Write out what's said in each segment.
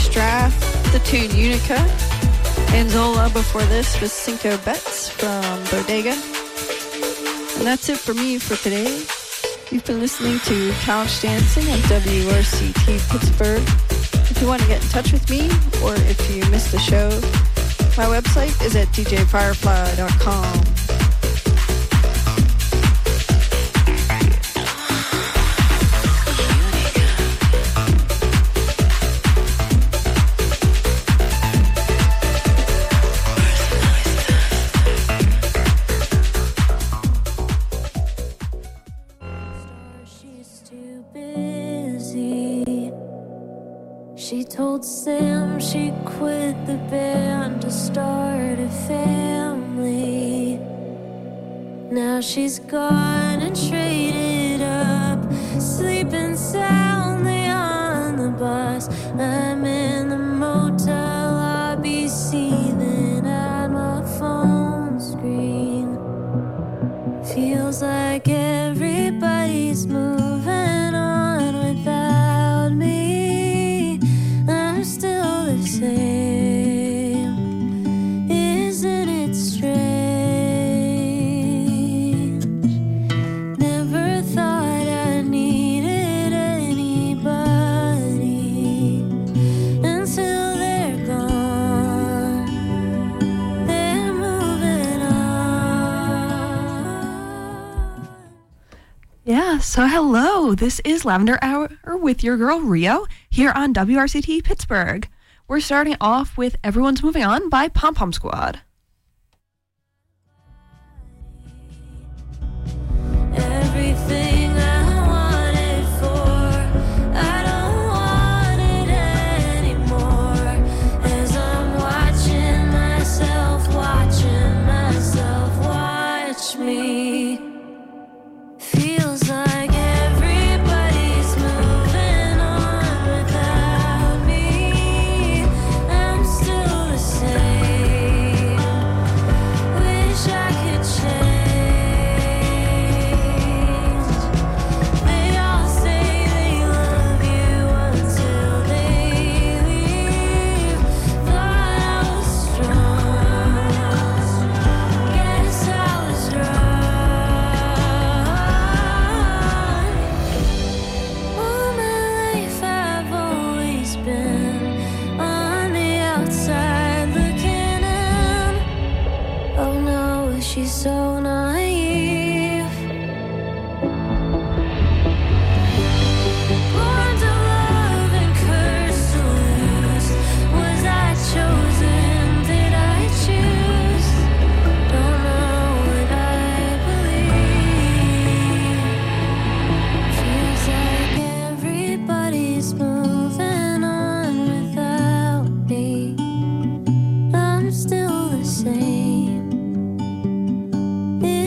Straff, the tune Unica. Anzola before this was Cinco Betts from Bodega. And that's it for me for today. You've been listening to Couch Dancing on WRCT Pittsburgh. If you want to get in touch with me, or if you missed the show, my website is at djfirefly.com. She told Sam she quit the band to start a family. Now she's gone and traded up, sleeping soundly on the bus. I'm in the motel lobby, seething at my phone screen. Feels like everybody's moving on without me. I'm still the same. Isn't it strange? Never thought I needed anybody until they're gone. They're moving on. Yeah, so hello. This is Lavender Hour with your girl Rio here on WRCT Pittsburgh. We're starting off with Everyone's Moving On by Pom Pom Squad. Everything I wanted for, I don't want it anymore. As I'm watching myself watch me. Feels like everybody's moving on without me. I'm still the same. Wish I could change. They all say they love you until they leave. Thought I was strong. Guess I was wrong. All my life I've always been on the outside looking in. Oh no, she's so naive. Born to love and cursed to lose. Was I chosen? Did I choose? Don't know what I believe. Feels like everybody's moving on without me. I'm still the same.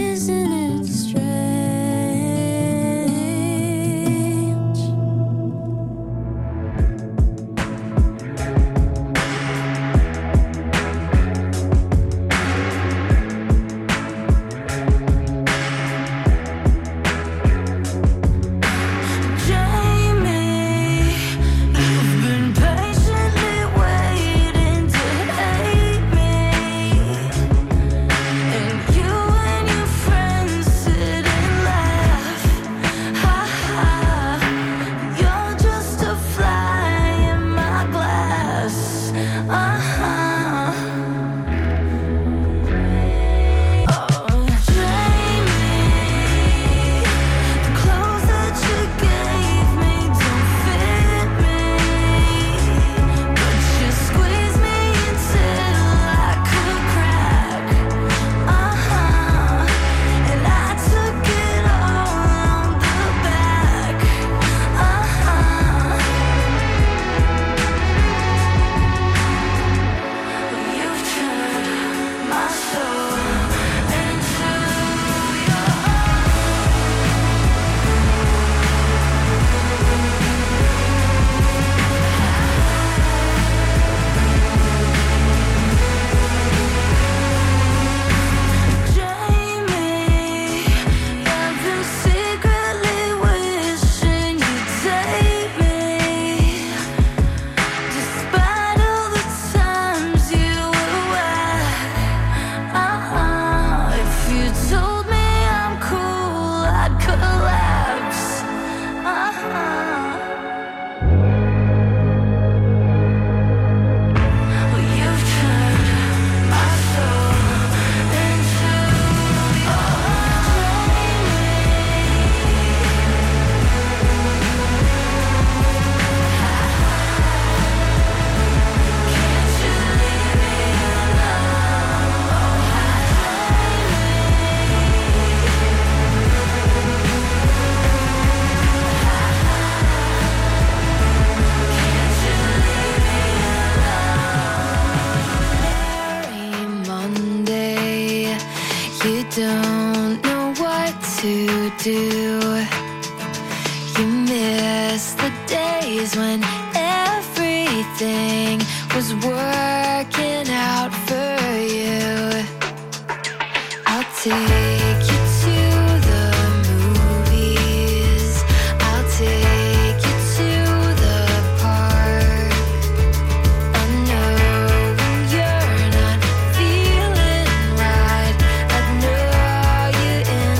You don't know what to do. You miss the days when everything was working out for you. I'll take you to the movies. I'll take you to the park. I know when you're not feeling right, I know you're in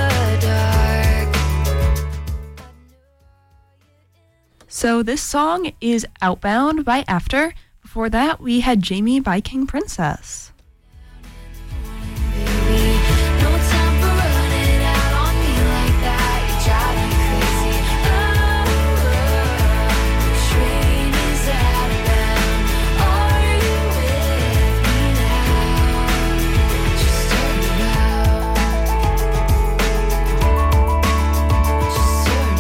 the dark. So this song is Outbound by After. Before that, we had Jamie by King Princess. No time for running out on me like that. You drive me crazy. The train is outbound. Are you with me now? Just turn around. Just turn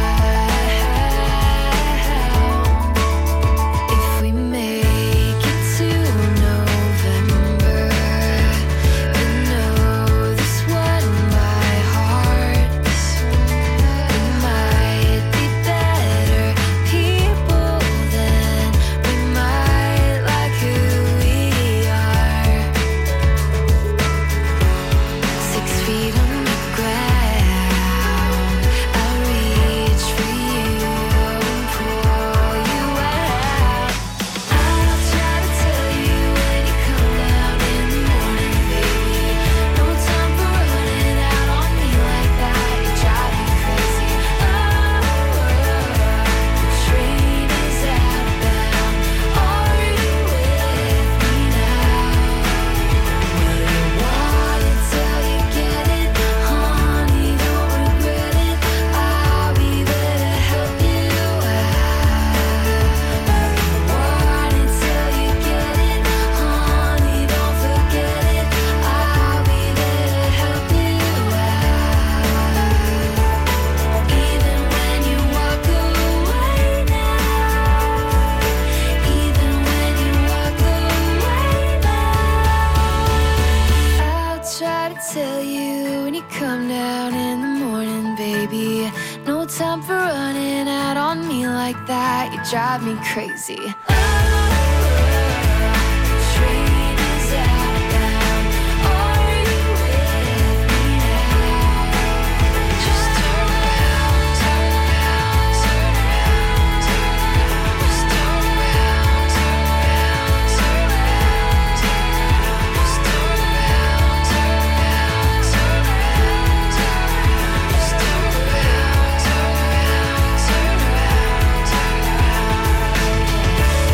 around. If we make it to November, you know this one by heart. We might be better people then. We might like who we are. 6 feet on the ground, I'll reach for you and pull you out. I'll try to tell you when you come down in the morning, baby. No time for running out on me like that. You drive me crazy. The train is outbound. Are you with me now? Will you want it till you get it? Honey, don't regret it. I'll be there to help you out. Will you want it till you get it? Honey, don't forget it. I'll be there to help you out. Even when you walk away now. Even when you walk away now. I'll try to tell you when you come down in the morning, baby. No time for running out on me like that. You drive me crazy. Train is outbound. Are you with me now? Just turn around, turn around, turn around, turn around. Just turn around, turn around, turn around, turn around. Just turn around, turn around, turn around, turn around. Just turn around, turn around, turn around, turn around.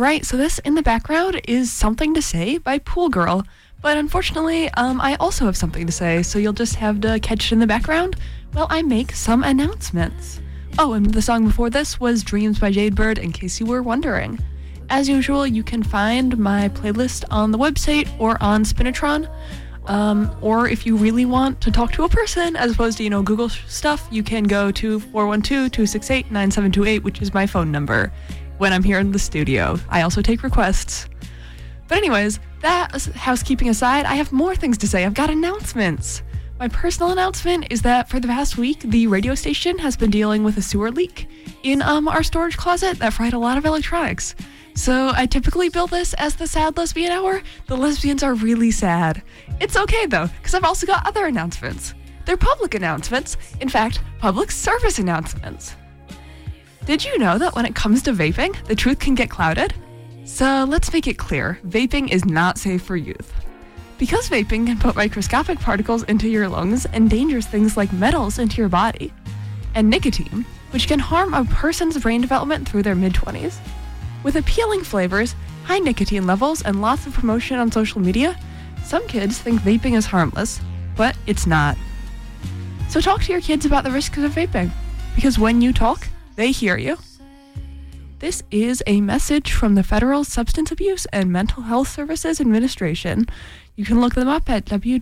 right, so this in the background is Something to Say by Pool Girl. But unfortunately, I also have something to say, so you'll just have to catch it in the background while I make some announcements. Oh, and the song before this was Dreams by Jadebird, in case you were wondering. As usual, you can find my playlist on the website or on Spinatron. Or if you really want to talk to a person, as opposed to, Google stuff, you can go to 412-268-9728, which is my phone number when I'm here in the studio. I also take requests. But anyways, that housekeeping aside, I have more things to say. I've got announcements. My personal announcement is that for the past week, the radio station has been dealing with a sewer leak in our storage closet that fried a lot of electronics. So I typically bill this as the Sad Lesbian Hour. The lesbians are really sad. It's okay though, because I've also got other announcements. They're public announcements. In fact, public service announcements. Did you know that when it comes to vaping, the truth can get clouded? So let's make it clear, vaping is not safe for youth. Because vaping can put microscopic particles into your lungs and dangerous things like metals into your body, and nicotine, which can harm a person's brain development through their mid-20s. With appealing flavors, high nicotine levels, and lots of promotion on social media, some kids think vaping is harmless, but it's not. So talk to your kids about the risks of vaping, because when you talk, they hear you. This is a message from the Federal Substance Abuse and Mental Health Services Administration. You can look them up at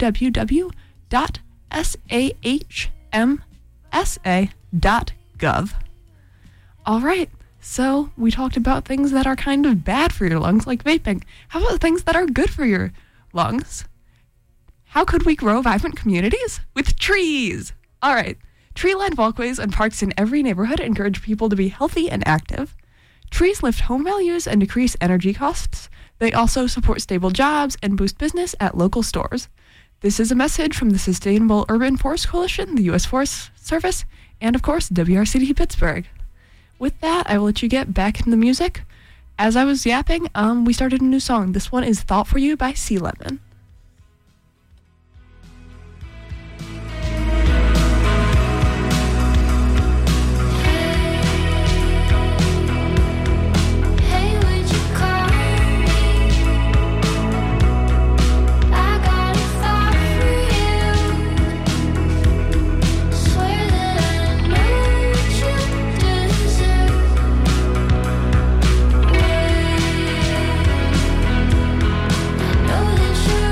www.sahmsa.gov. All right, so we talked about things that are kind of bad for your lungs, like vaping. How about things that are good for your lungs? How could we grow vibrant communities? With trees! All right, tree-lined walkways and parks in every neighborhood encourage people to be healthy and active. Trees lift home values and decrease energy costs. They also support stable jobs and boost business at local stores. This is a message from the Sustainable Urban Forest Coalition, the U.S. Forest Service, and of course, WRCT Pittsburgh. With that, I will let you get back into the music. As I was yapping, we started a new song. This one is Thought for You by Sea Lemon. Hey, would you call me? I got a thought for you. Swear that I know what you deserve. I know that you're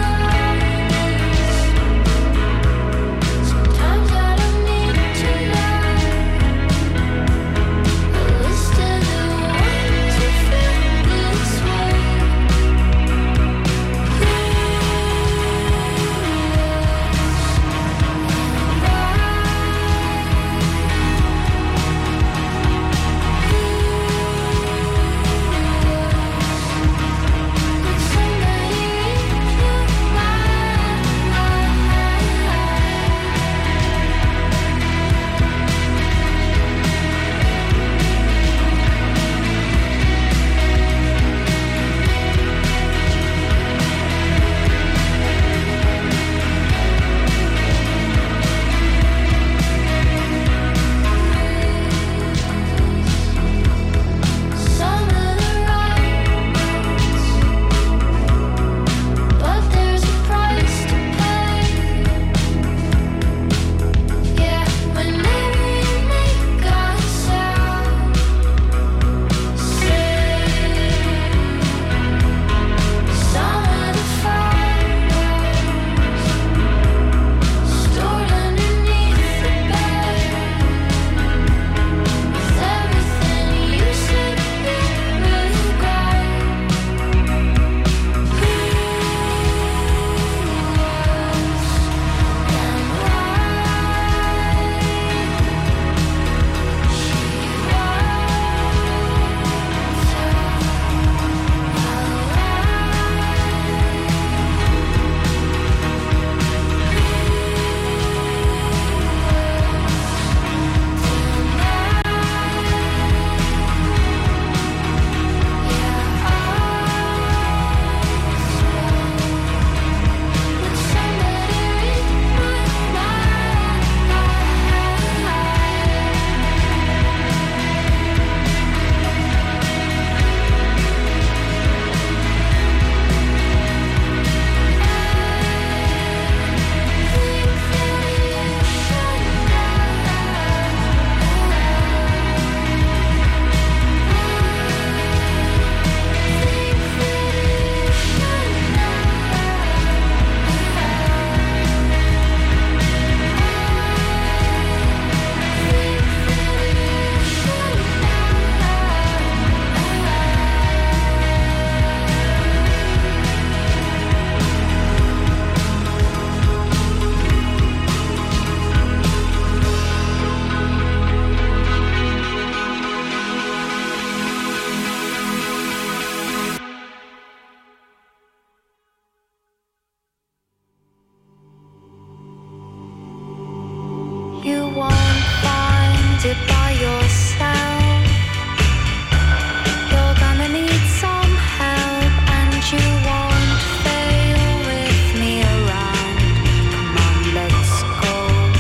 it by yourself. You're gonna need some help, and you won't fail with me around. Come on, let's go.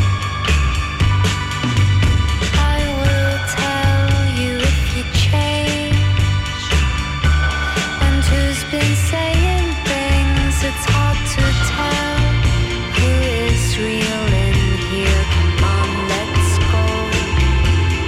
I will tell you if you change, and who's been saying things it's hard to tell. Who is real in here? Come on, let's go.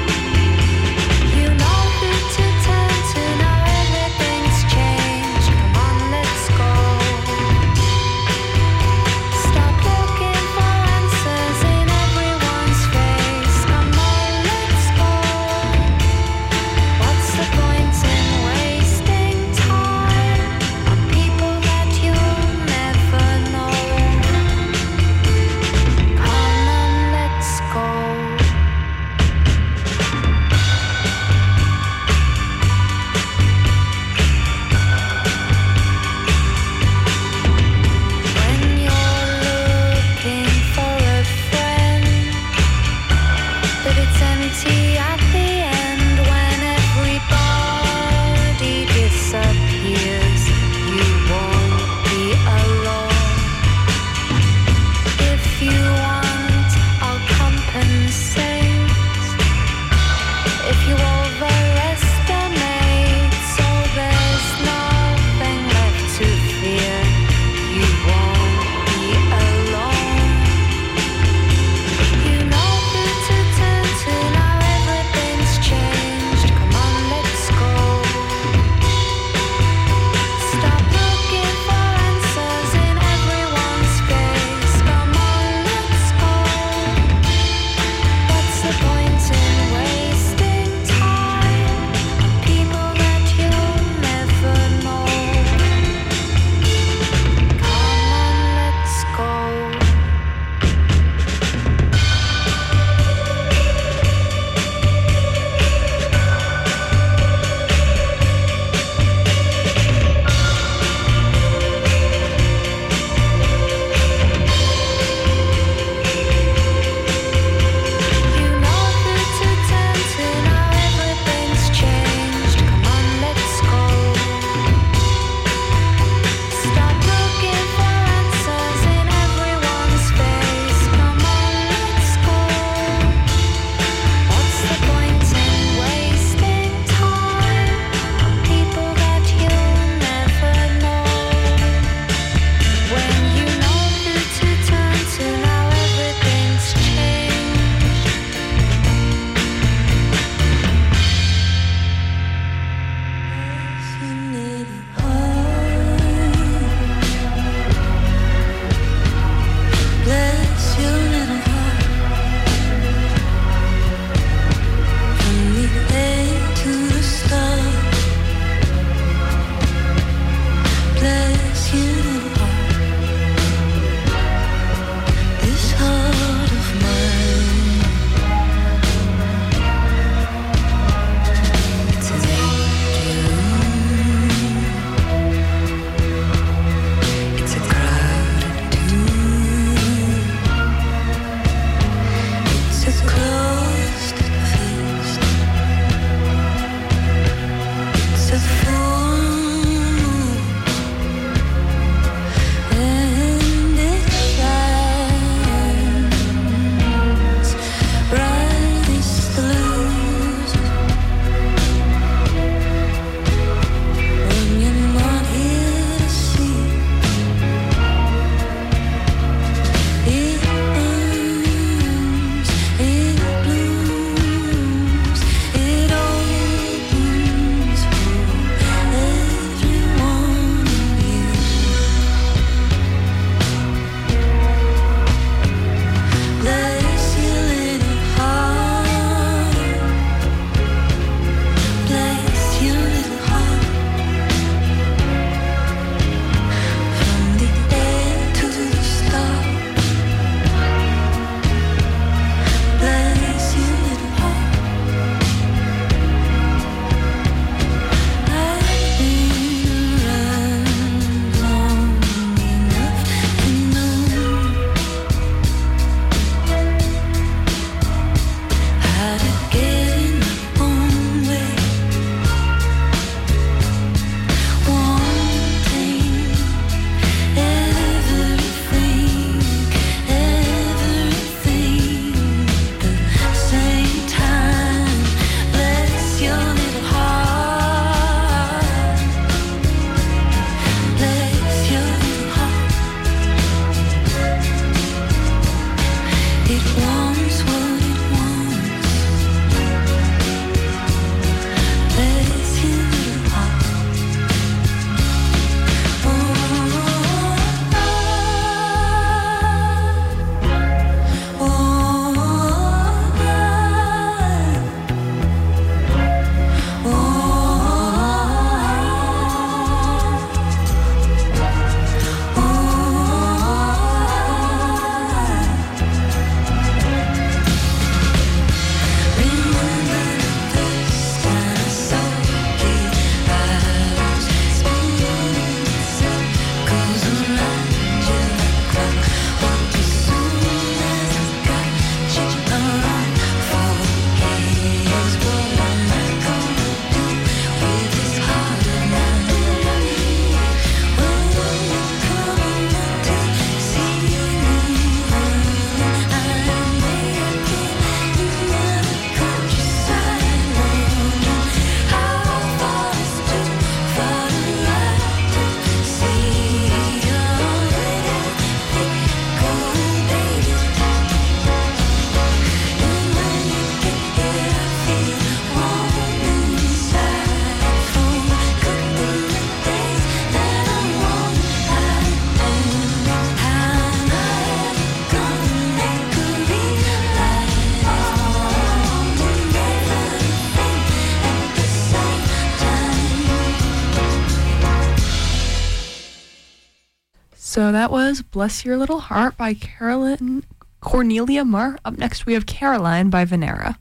So that was Bless Your Little Heart by Cornelia Marr. Up next, we have Caroline by Venera.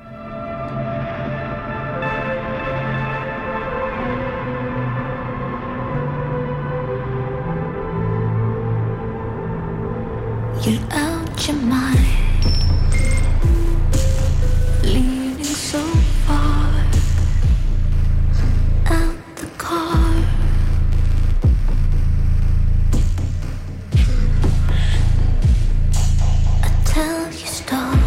You're out your mind, leaning so far out the car. I tell you stop,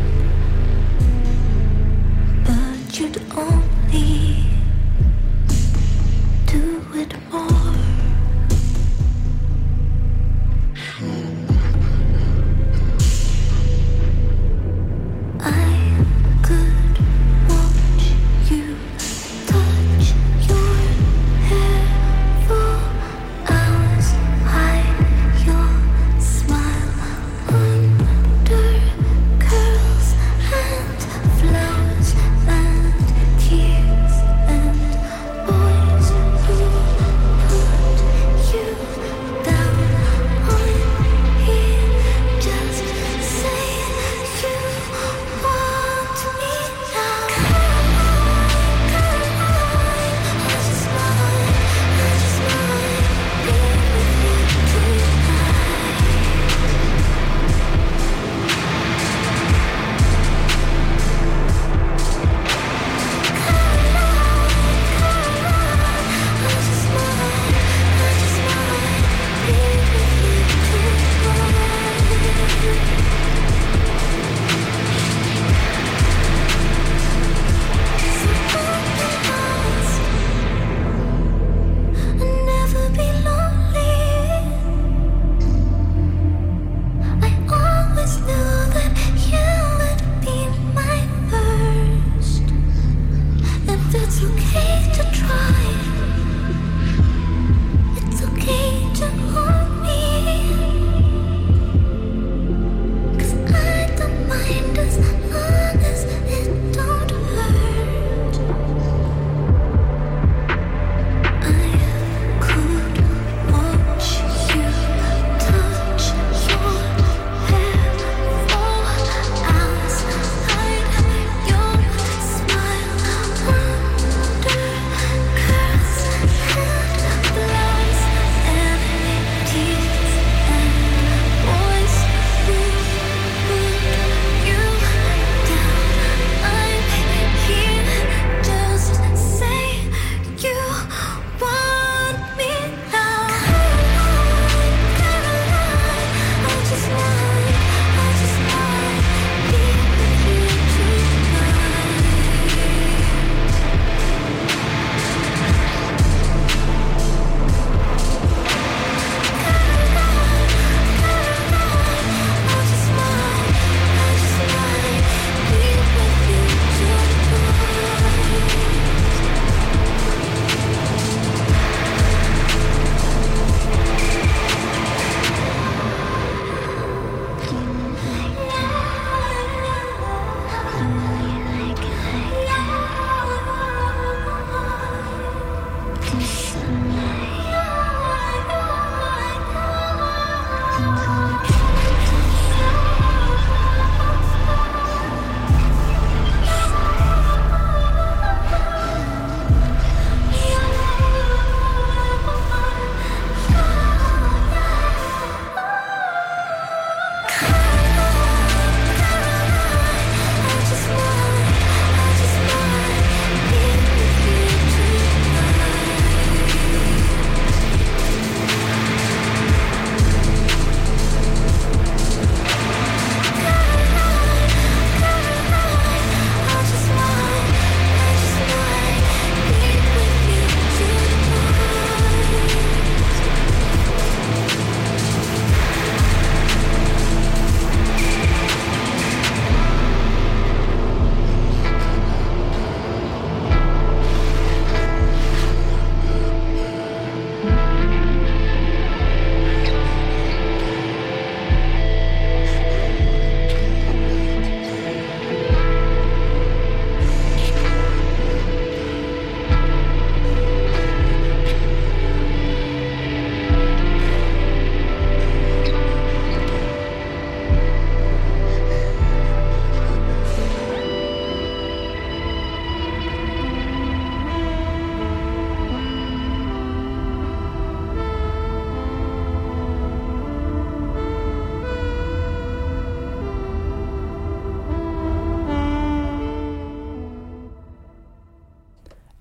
but you'd only do it more.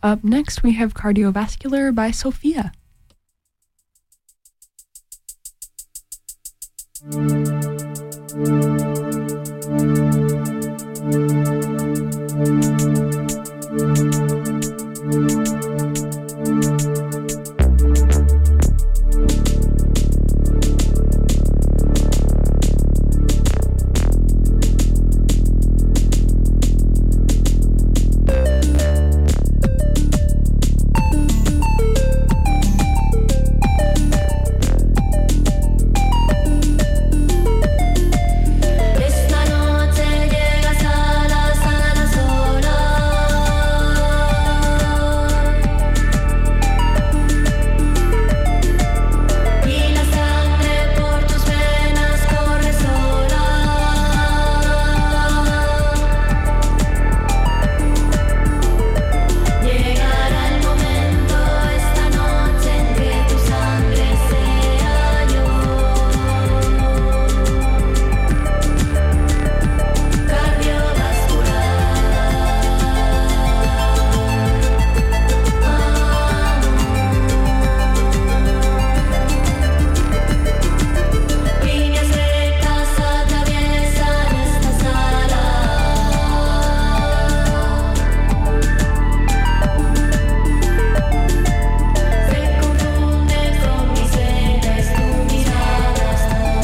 Up next, we have Cardiovascular by Sophia. Esta noche llegas a la sala sola. Y la sangre por tus venas corre sola. Llegará el momento esta noche en que tu sangre sea yo. Líneas rectas atraviesan esta sala. Se confunde con mis venas tu mirada,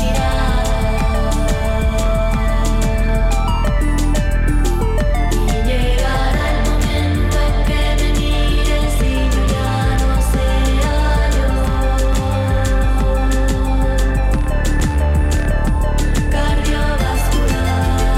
Y llegará el momento en que me mires y yo ya no sea yo. Cardiovascular,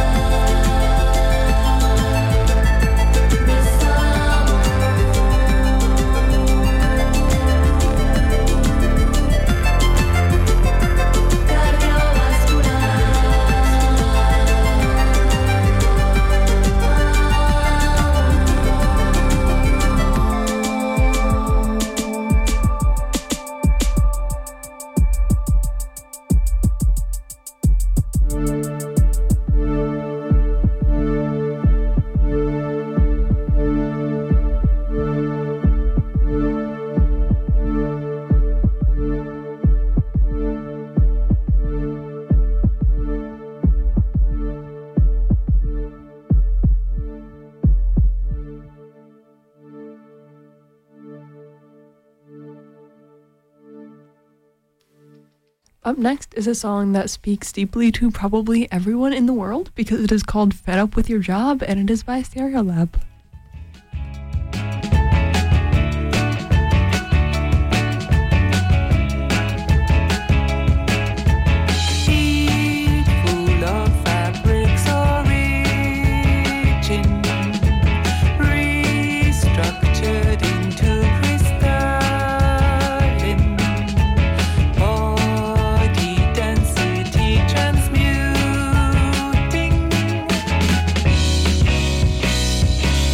Up next is a song that speaks deeply to probably everyone in the world because it is called Fed Up With Your Job, and it is by Stereolab. Sheet full of fabrics origin, restructured into crystalline, body density transmuting.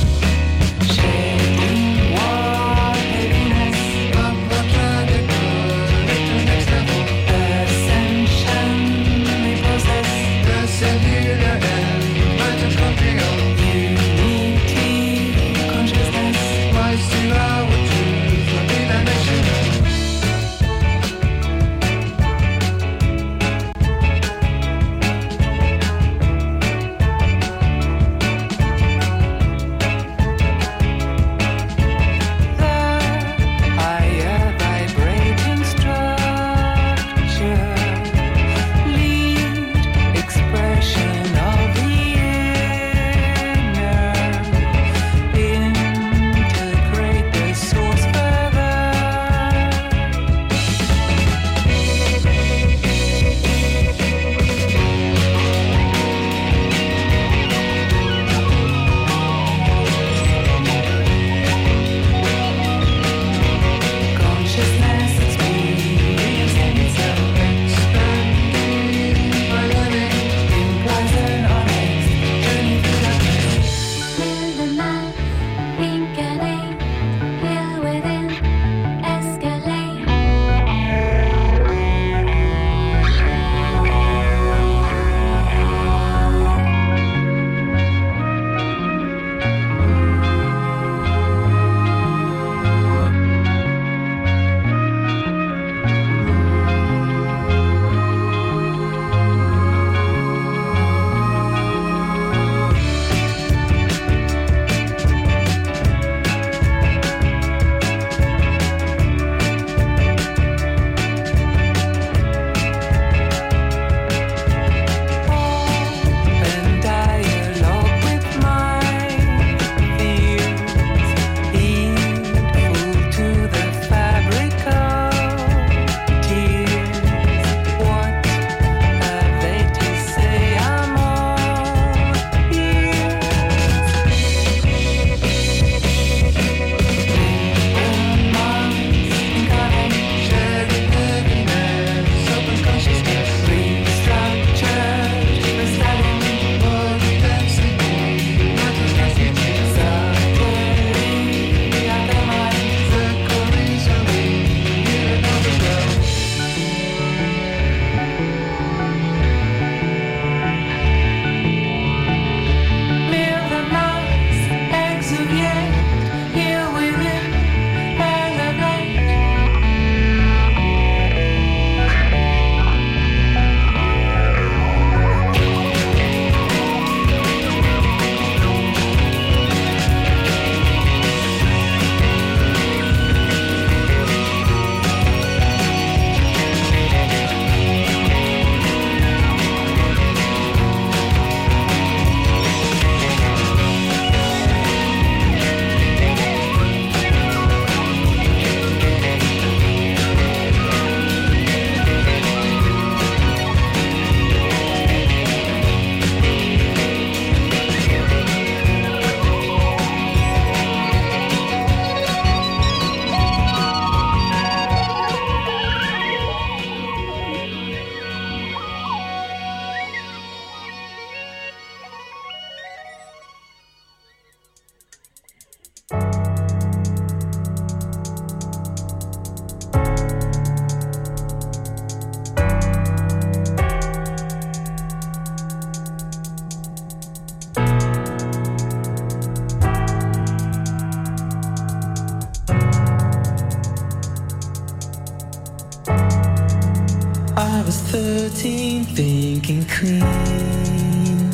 sitting, thinking clean.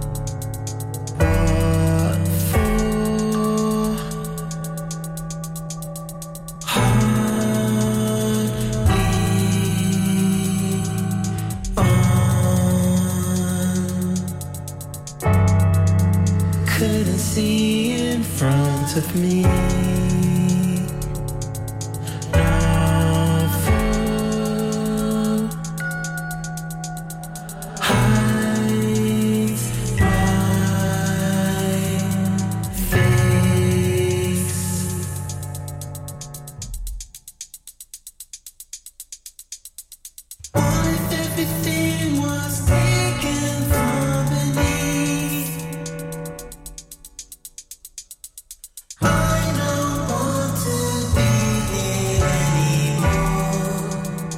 What for? Hardly on. Couldn't see in front of me. Everything was taken from beneath. I don't want to be here anymore.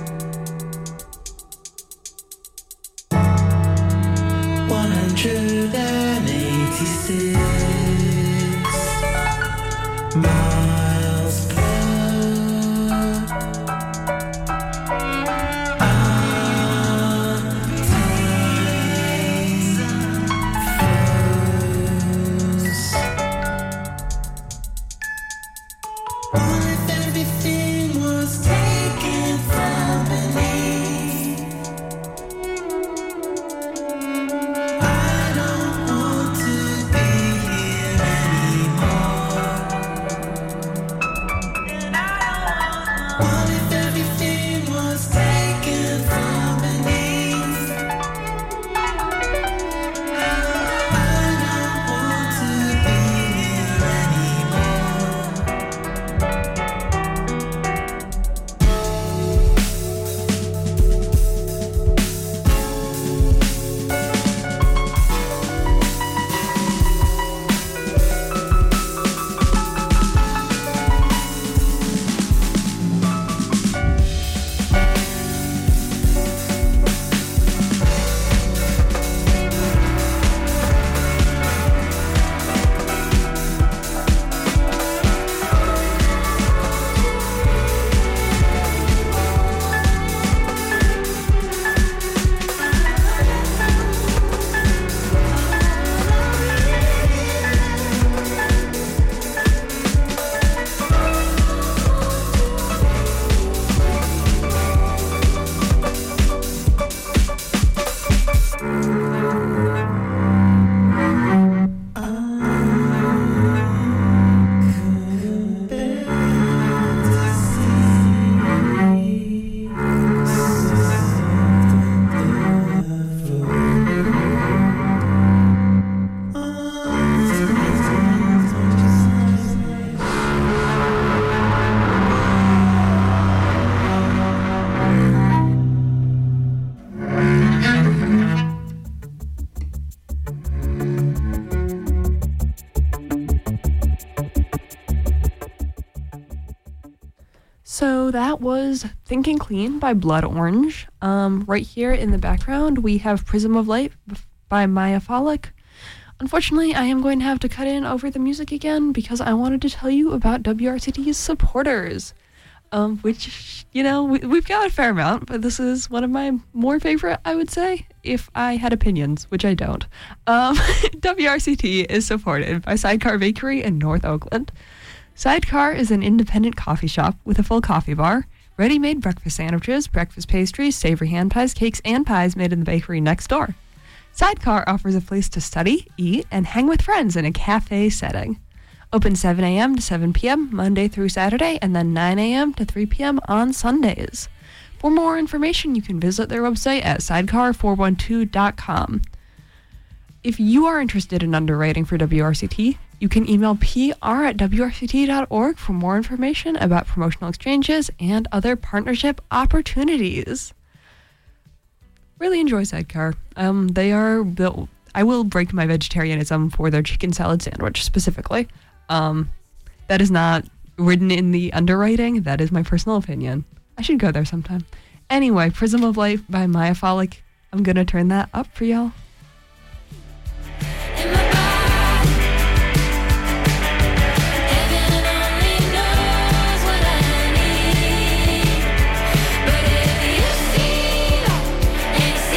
186 miles per everything was taken from beneath. I don't want to be here anymore. What if everything was taken from beneath? I don't want to be here anymore. So that was Thinking Clean by Blood Orange. Right here in the background, we have Prism of Light by Maya Folic. Unfortunately, I am going to have to cut in over the music again because I wanted to tell you about WRCT's supporters, which, you know, we've got a fair amount, but this is one of my more favorite, I would say, if I had opinions, which I don't. WRCT is supported by Sidecar Bakery in North Oakland. Sidecar is an independent coffee shop with a full coffee bar, ready-made breakfast sandwiches, breakfast pastries, savory hand pies, cakes, and pies made in the bakery next door. Sidecar offers a place to study, eat, and hang with friends in a cafe setting. Open 7 a.m. to 7 p.m. Monday through Saturday, and then 9 a.m. to 3 p.m. on Sundays. For more information, you can visit their website at sidecar412.com. If you are interested in underwriting for WRCT, you can email pr@wrct.org for more information about promotional exchanges and other partnership opportunities. Really enjoy Sidecar. They are built. I will break my vegetarianism for their chicken salad sandwich specifically. That is not written in the underwriting. That is my personal opinion. I should go there sometime. Anyway, Prism of Light by Maya Folic. I'm gonna turn that up for y'all. In my body, heaven only knows what I need. But if you feel and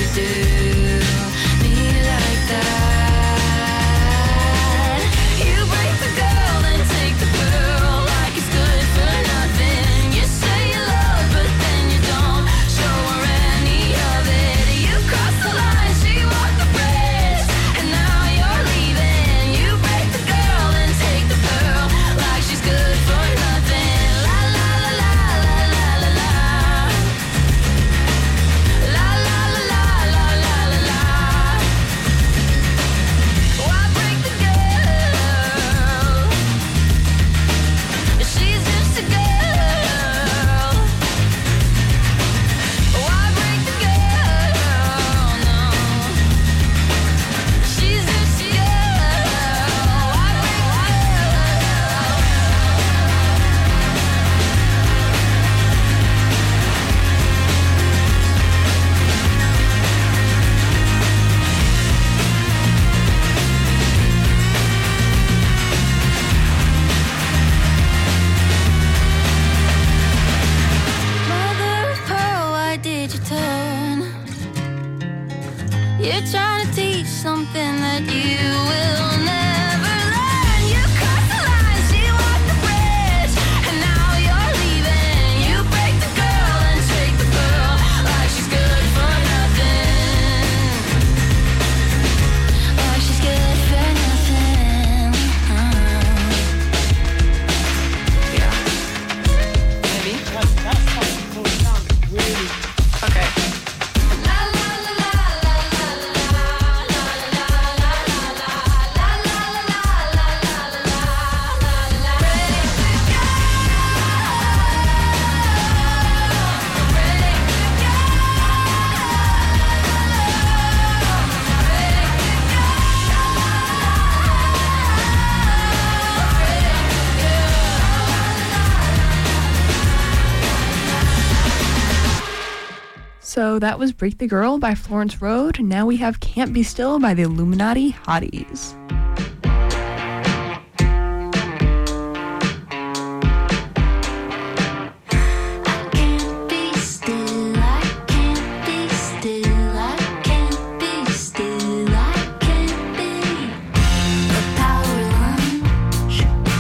do me like that. You break the girl, then take the pearl like it's good for nothing. You say you love, but then you don't show her any of it. You cross the line, she walked the bridge, and now you're leaving. You break the girl, then take the pearl like she's good for nothing. La la la la la la la la la la la la la la. Why break the girl? She's just a girl. Why break the girl? No, she's just a girl. Why break the Mother of pearl, why did you turn? You're trying to teach something that you will never learn. You crossed the line, she walked the bridge, and now you're leaving. You break the girl and take the pearl like she's good for nothing. Like she's good for nothing. Maybe. Okay. La la la la la la la la la la la So that was Break the Girl by Florence Road. And now we have Can't Be Still by the Illuminati Hotties. I can't be still, I can't be still, I can't be still, I can't be. A power lunch.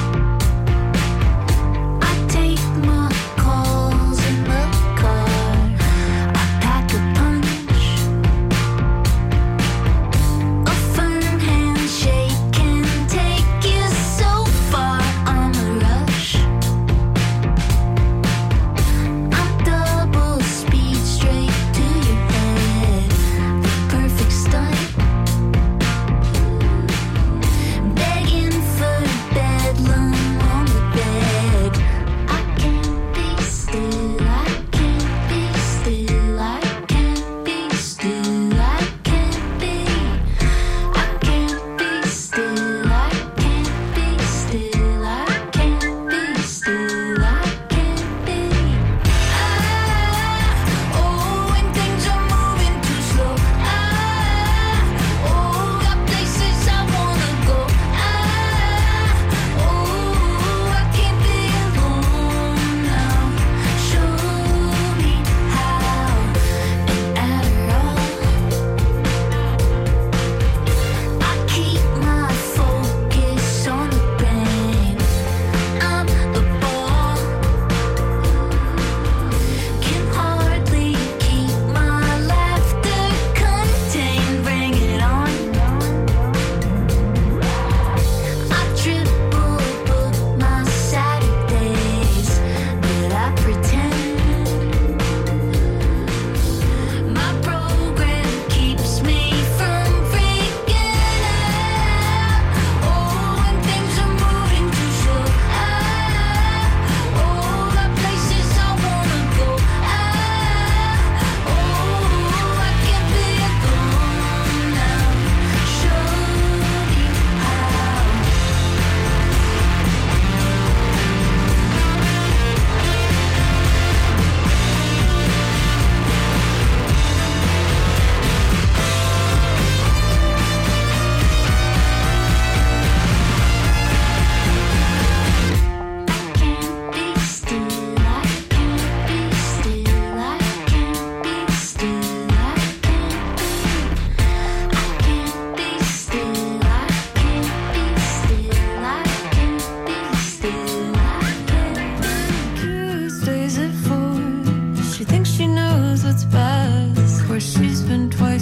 I take my calls in the car. I pack a punch. A firm handshake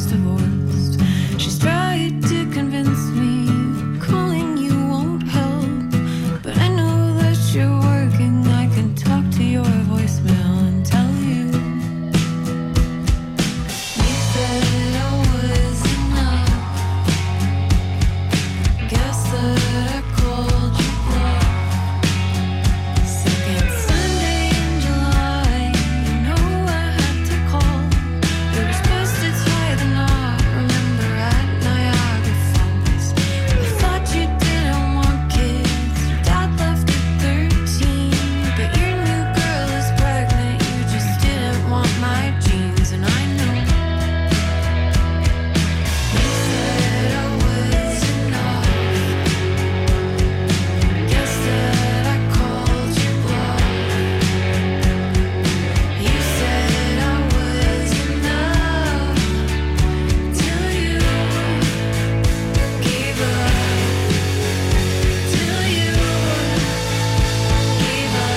divorced. She's tried to convince me calling you won't help, but I know that you're working. I can talk to your voicemail and tell you. You said I was enough. Guess that I called you bluff. Second Sunday in July, you know I had to call. It was posted higher than I remember at Niagara Falls. I thought you didn't want kids. Your dad left at 13, but your new girl is pregnant. You just didn't want my genes, and I know. You said I was enough. Guess that I called you bluff. You said I was enough till you gave up. Till you gave up.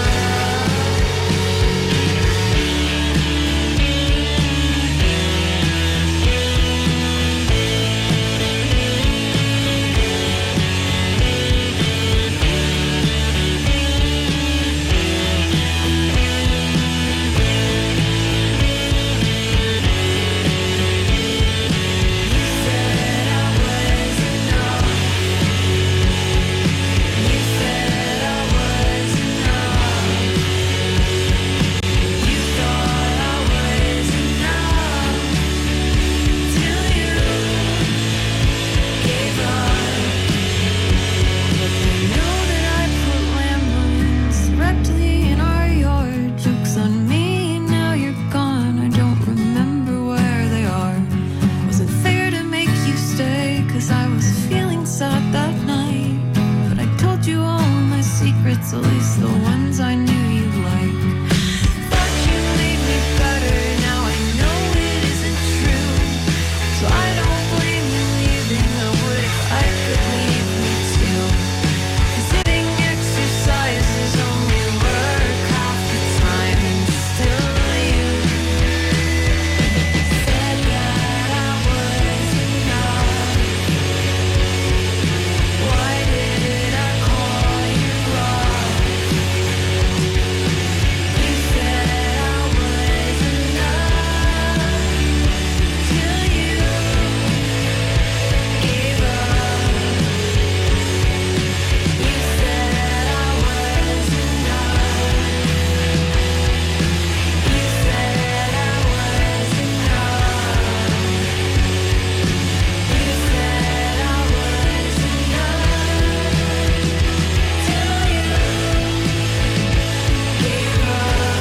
At least the ones I knew you'd like. Thought you made me better, now I know it isn't true. So I don't blame you leaving, I would if I could leave me too. 'Cause hitting exercises only work half the time, and still you said that I was enough. Why did I call you bluff? You said I was enough till you gave up. You said I was enough. You said I was enough. You said I was enough till you gave up.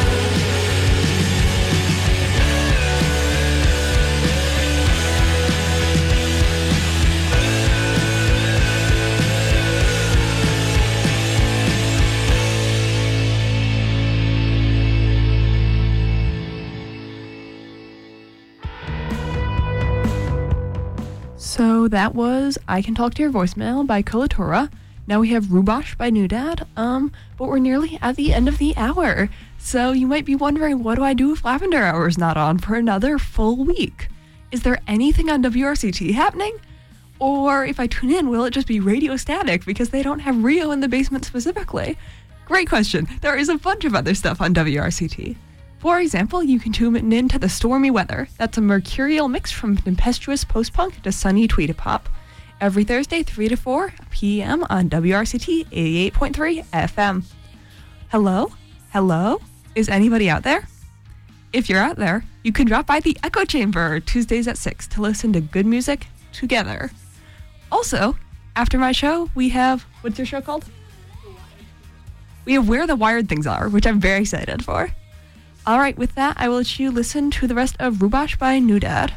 So that was I Can Talk to Your Voicemail by Kolatora. Now we have Rubosh by New Dad. But we're nearly at the end of the hour. So you might be wondering, what do I do if Lavender Hour is not on for another full week? Is there anything on WRCT happening? Or if I tune in, will it just be radio static because they don't have Rio in the basement specifically? Great question. There is a bunch of other stuff on WRCT. For example, you can tune in to the stormy weather. That's a mercurial mix from tempestuous post-punk to sunny tweetapop. Every Thursday, 3 to 4 p.m. on WRCT 88.3 FM. Hello? Hello? Is anybody out there? If you're out there, you can drop by the Echo Chamber Tuesdays at 6 to listen to good music together. Also, after my show, we have... What's your show called? We have Where the Wired Things Are, which I'm very excited for. All right, with that, I will let you listen to the rest of Rubosh by New Dad.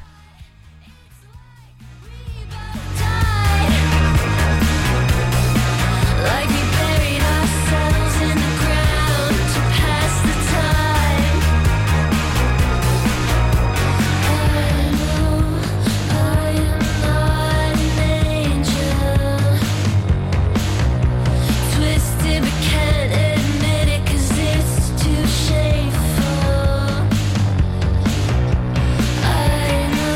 Like we buried ourselves in the ground to pass the time. I know I am not an angel, twisted but can't admit it 'cause it's too shameful. I know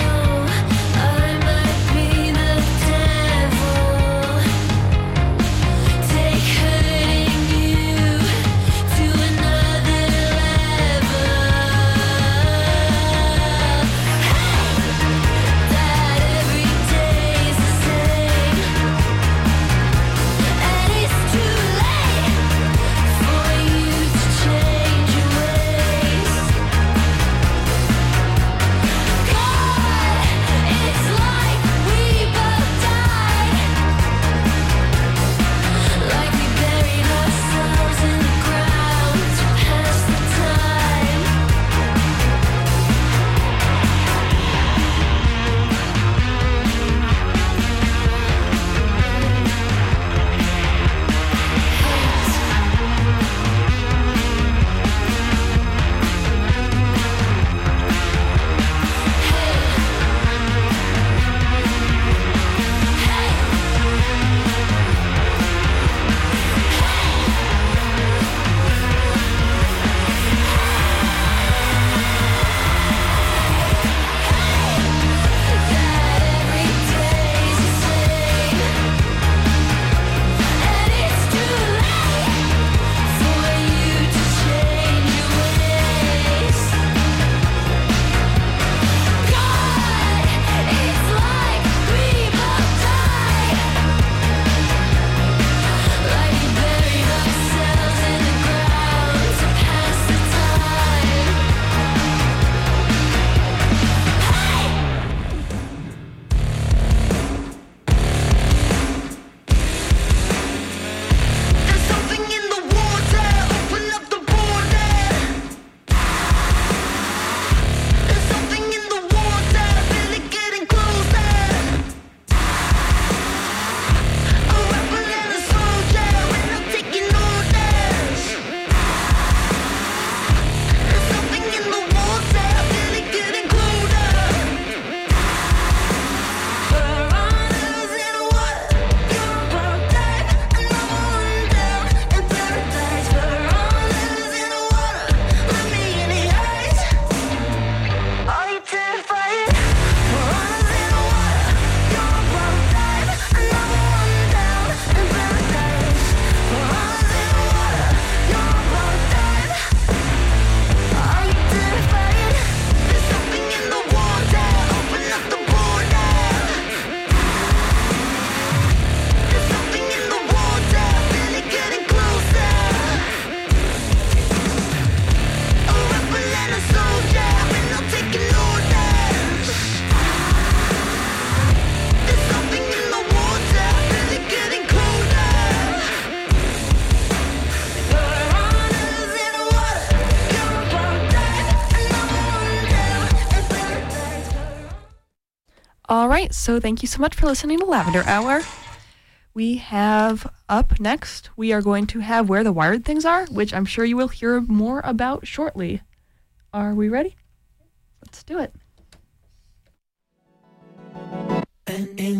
All right, so thank you so much for listening to Lavender Hour. We have up next, we are going to have Where the Wired Things Are, which I'm sure you will hear more about shortly. Are we ready? Let's do it. And in